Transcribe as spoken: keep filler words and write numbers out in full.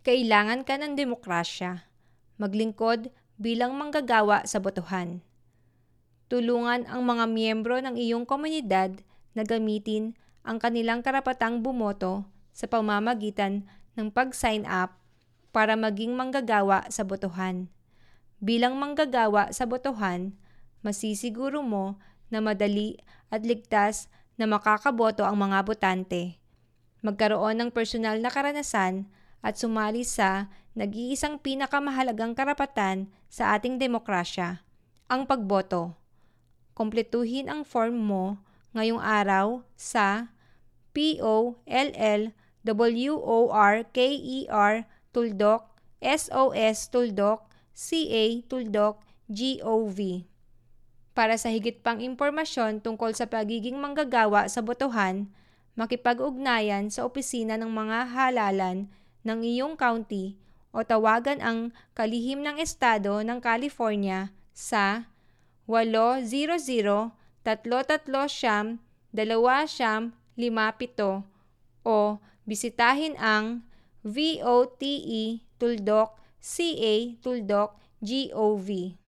Kailangan ka ng demokrasya. Maglingkod bilang manggagawa sa botohan. Tulungan ang mga miyembro ng iyong komunidad na gamitin ang kanilang karapatang bumoto sa pamamagitan ng pag-sign up para maging manggagawa sa botohan. Bilang manggagawa sa botohan, masisiguro mo na madali at ligtas na makakaboto ang mga botante. Magkaroon ng personal na karanasan at sumali sa nag-iisang pinakamahalagang karapatan sa ating demokrasya, ang pagboto. Kumpletuhin ang form mo ngayong araw sa P O L L W O R K E R tuldok S O S tuldok C A tuldok G O V. Para sa higit pang impormasyon tungkol sa pagiging manggagawa sa botohan, makipag-ugnayan sa opisina ng mga halalan ng iyong county o tawagan ang kalihim ng estado ng California sa walo zero zero tatlo tatlo siyam dalawa siyam lima pito o bisitahin ang vote tuldok ca tuldok gov.